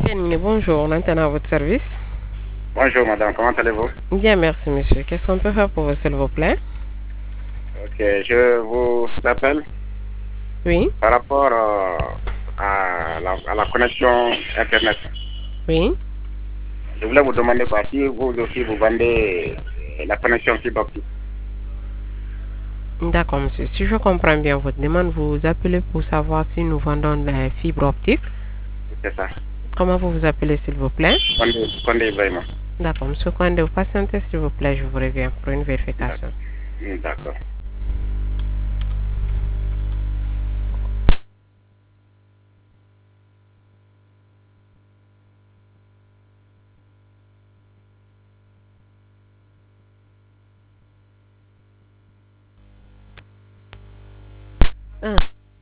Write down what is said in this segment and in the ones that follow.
Bonjour, maintenant à votre service. Bonjour madame, comment allez-vous? Bien, merci monsieur. Qu'est-ce qu'on peut faire pour vous, s'il vous plaît? Ok, je vous appelle Oui, par rapport à la connexion Internet. oui. Je voulais vous demander quoi, si vous aussi vous vendez la connexion fibre optique. D'accord, monsieur. Si je comprends bien votre demande, vous appelez pour savoir si nous vendons la fibre optique. C'est ça. Comment vous vous appelez, s'il vous plaît? Condé vraiment. D'accord, monsieur Kwande, vous patientez, s'il vous plaît, je vous reviens pour une vérification. D'accord. Ah,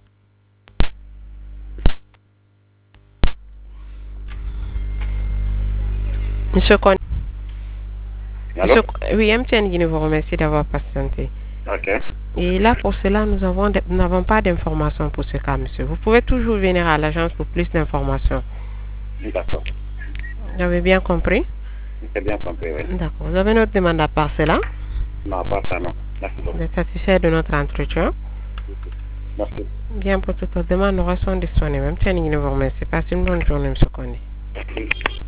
monsieur Kwande. Allô? Oui, MTN Guinée vous remercie d'avoir patienté. Ok. Et là, pour cela, nous n'avons pas d'informations pour ce cas, monsieur. Vous pouvez toujours venir à l'agence pour plus d'informations. D'accord. Vous avez bien compris? C'est bien compris, oui. D'accord. Vous avez notre demande à part cela? Non, pas ça, non. Merci Vous beaucoup. êtes satisfait de notre entretien? Merci. Bien, pour toute autre demande, nous restons disponibles. Même si vous remercie. Passez une bonne journée, M. Kondi.